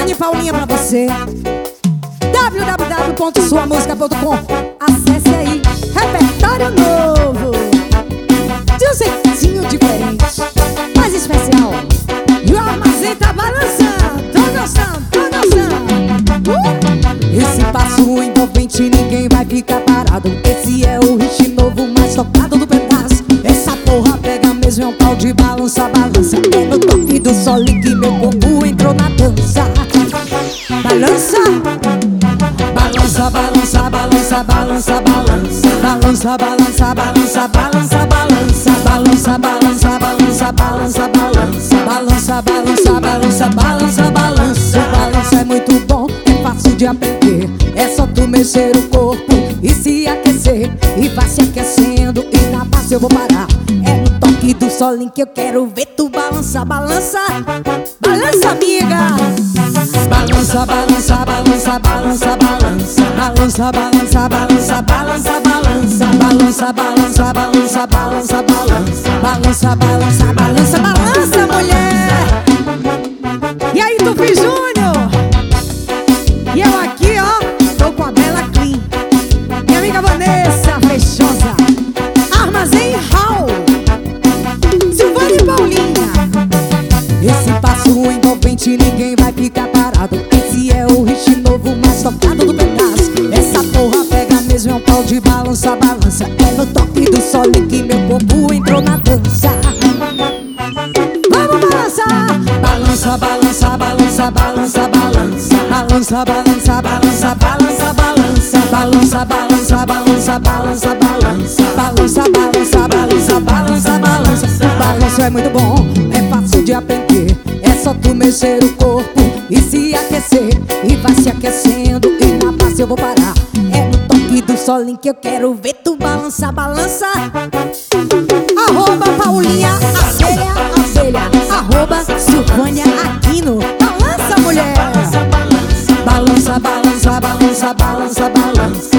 Silvânia e Paulinha pra você. www.suamusica.com. Acesse aí. Repertório novo, de um jeitinho diferente, mais especial. E o armazém tá balançando. Tô gostando, tô gostando. Esse passo envolvente, ninguém vai ficar parado. Esse é o hit novo, mais tocado do pedaço. Essa porra pega mesmo, é um pau de balança, balança. É no toque do solo que meu corpo entrou na dança. Balança, balança, balança, balança, balança, balança. Balança, balança, balança, balança, balança. Balança, balança, balança, balança, balança. Balança, balança, balança, balança, balança. O balanço é muito bom, é fácil de aprender. É só tu mexer o corpo e se aquecer. E vai se aquecendo e na base eu vou parar. É no toque do solinho que eu quero ver tu balança, balança. Balança, amiga. Balança, balança, balança, balança, balança. Balança, balança, balança, balança, balança. Balança, balança, balança, balança, balança. Balança, balança, balança, balança, mulher. E aí, Tufi Júnior? E eu aqui, ó, tô com a Bela Clean. Minha amiga Vanessa Fechosa. Armazém Hall. Silvânia e Paulinha. Esse passo envolvente, ninguém vai ficar parado. Esse é o hit novo, mais tocado do pedaço. Essa porra pega mesmo, é um pau de balança, balança. É no toque do solo que meu corpo entrou na dança. Vamos balançar. Balança, balança, balança, balança, balança. Balança, balança, balança, balança, balança. Balança, balança, balança, balança, balança. Balança, balança, balança, balança, balança. O balanço é muito bom, é fácil de aprender. É só tu mexer o corpo e se aquecer. E vai se aquecendo e na base eu vou parar. É no toque do solinho que eu quero ver tu balança, balança. Arroba Paulinha, abelha, abelha. Arroba Silvânia Aquino. Balança, mulher. Balança, balança, balança, balança, balança.